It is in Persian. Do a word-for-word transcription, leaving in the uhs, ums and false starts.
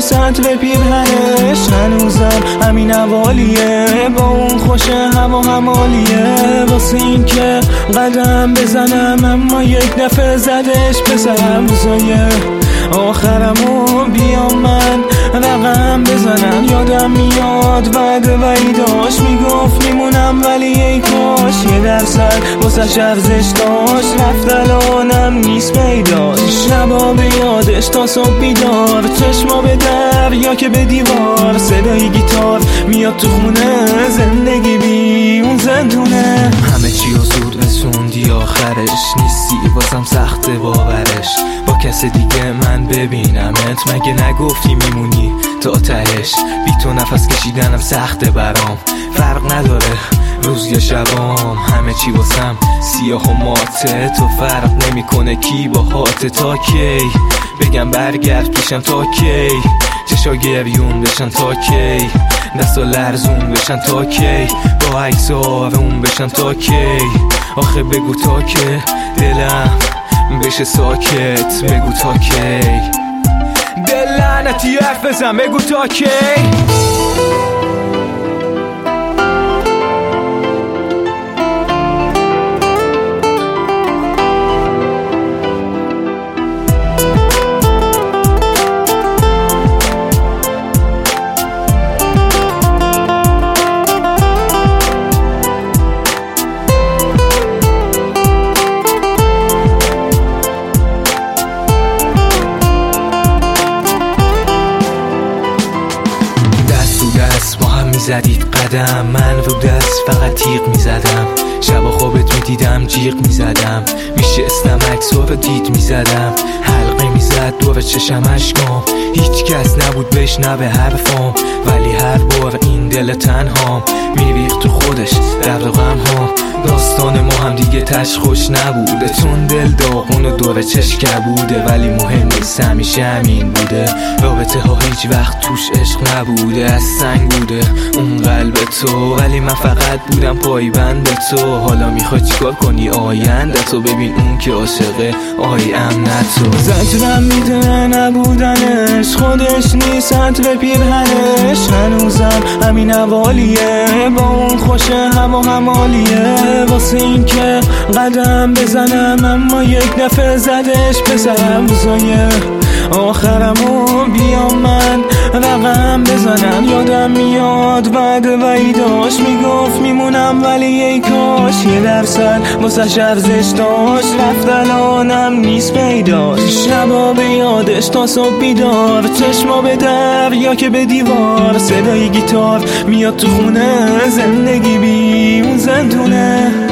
نیست عطر پیرهنش، هنوزم همین اوالیه، با اون خوش هوا همالیه. واسه این که قدم بزنم اما یک دفعه زدش به سبزای آخرمو بیام من رقم بزنم. یادم میاد وعده ولی داشت، میگفت میمونم ولی ای کاش یه درصد واسه ارزش داشت. رفت الانم نیست پیداش، شبا به یادش تا صبح بیدار، چشما به در یا که به دیوار، صدای گیتار میاد تو خونه، زندگی بی اون زندونه. همه چی رو زود رسوندی آخرش، نیستی واسم سخت باورش، با کس دیگه من ببینمت، مگه نگفتی میمونی تا تهش؟ بی تو نفس کشیدنم سخته برام، فرق نداره روز یا شبام، همه چی واسم سیاه و ماته، تو فرق نمیکنه کی با هاته. تا کی بگم برگرد پیشم، تا کی چشا گریون بشن، تا کی دستا لرزون بشن، تا کی با عکس آرون بشن، تا کی آخه بگو تا که دلم بشه ساکت، بگو تا کی دل لعنتی حرف بزن، بگو تا کی. زدید قدم، من رو دست فقط تیغ میزدم، شب خوابت میدیدم جیغ میزدم، میشستم عکس رو دید میزدم، حلقه میزد دور چشم اشکام، هیچ کس نبود بشنوه حرفام، ولی هر بار این دل تنهام میریخت تو خودش درد و غم ها. داستان ما هم دیگه تش خوش نبوده، چون دل داغون و دور چشکه بوده، ولی مهم نیست همیشه همین بوده، رابطه ها هیچ وقت توش عشق نبوده، از سنگ بوده اون قلب تو، ولی من فقط بودم پایبند تو. حالا میخوای چیکار کنی آینده تو؟ ببین اون که عاشقه آیم نه تو. زجرم میده نبودنش، خودش نیست عطر پیرهنش، هنوزم همین اوالیه، با اون خوش هوا همالیه. واسه این که قدم بزنم اما یک دفعه زدش به سبزای آخرمو بیام من رقم بزنم. یادم میاد وعده ولی داشت، میگفت میمونم ولی ای کاش یه درصد واسه ارزش داشت. رفت الانم نیست پیداش، شبا به یادش تا صبح بیدار، چشما به در یا که به دیوار، صدای گیتار میاد تو خونه، زندگی بی اون زندونه.